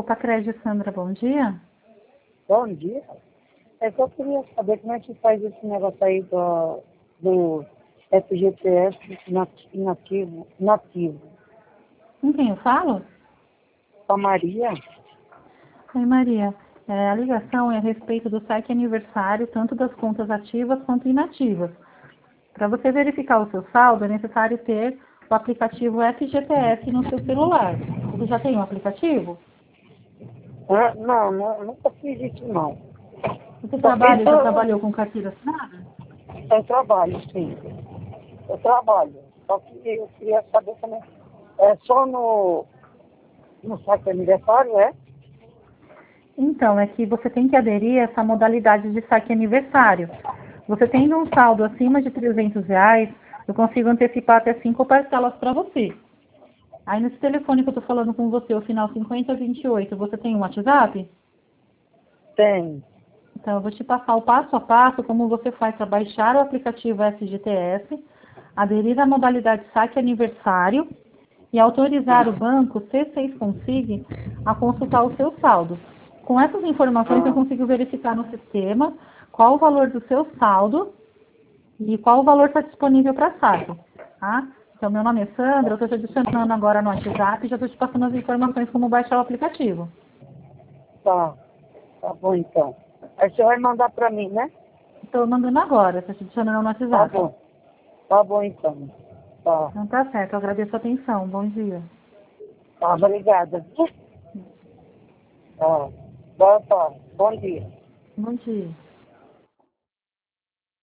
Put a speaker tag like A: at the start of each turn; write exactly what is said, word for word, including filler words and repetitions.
A: Copacred, Sandra, bom dia.
B: Bom dia. Eu só queria saber como é que faz esse negócio aí do, do F G T S inativo. inativo.
A: Com quem eu falo?
B: Com a Maria?
A: Oi, Maria. É, a ligação é a respeito do saque aniversário, tanto das contas ativas quanto inativas. Para você verificar o seu saldo, é necessário ter o aplicativo F G T S no seu celular. Você já tem um aplicativo?
B: Ah, não, não, nunca fiz isso não.
A: Você
B: Só
A: trabalha,
B: fiz
A: já
B: eu,
A: trabalhou com carteira assinada?
B: eu trabalho, sim. Eu trabalho. Só que eu queria saber também. É só no, no site aniversário, é?
A: Então, é que você tem que aderir a essa modalidade de saque aniversário. Você tendo um saldo acima de trezentos reais, eu consigo antecipar até cinco parcelas para você. Aí nesse telefone que eu estou falando com você, o final cinquenta vinte e oito, você tem um WhatsApp?
B: Tem.
A: Então, eu vou te passar o passo a passo como você faz para baixar o aplicativo F G T S, aderir à modalidade saque aniversário e autorizar o banco C seis Consig a consultar o seu saldo. Com essas informações, eu
B: Ah,
A: consigo verificar no sistema qual o valor do seu saldo e qual o valor está disponível para saque. Tá? Então, meu nome é Sandra, eu estou te adicionando agora no WhatsApp e já estou te passando as informações como baixar o aplicativo.
B: tá. Tá bom então. Aí você vai mandar pra mim, né?
A: Estou mandando agora, estou te adicionando no
B: Tá
A: WhatsApp.
B: bom. Tá bom então. Tá.
A: Então tá certo, eu agradeço a atenção. Bom dia.
B: Tá, obrigada. Tá. Boa tarde. Bom dia.
A: Bom dia.